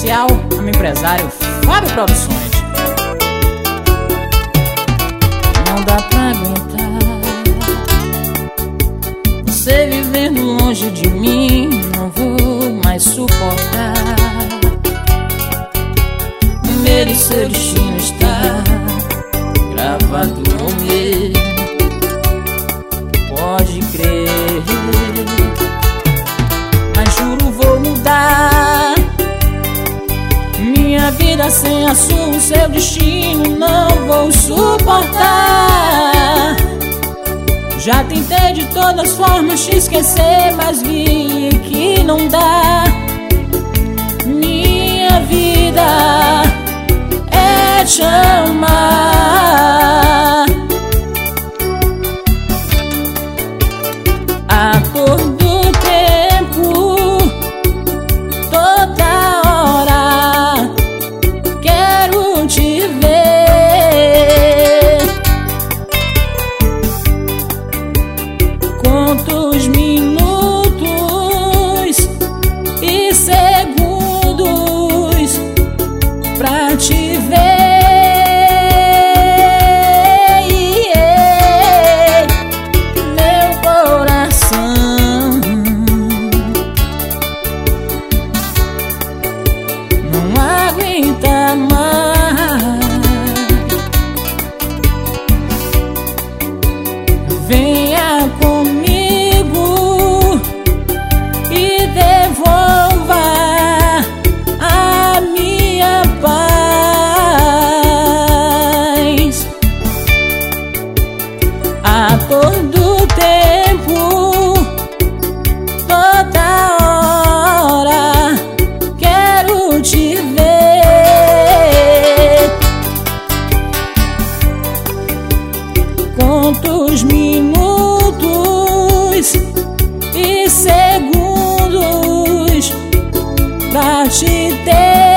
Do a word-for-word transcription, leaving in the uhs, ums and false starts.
especial ao meu empresário Fábio Produções. Não dá pra aguentar você vivendo longe de mim, não vou mais suportar. O medo e seu destino está gravado no meu, pode crer. Mas juro vou mudar minha vida sem a sua, o seu destino não vou suportar. Já tentei de todas as formas te esquecer, mas vi que não dá. Minha vida é te amar. A todo tempo, toda hora, quero te ver. Conto os minutos e segundos pra te ver. Aguenta mais. Venha comigo e devolva a minha paz. A todo tempo, toda hora, quero te ver. Conto os minutos e segundos pra te ter.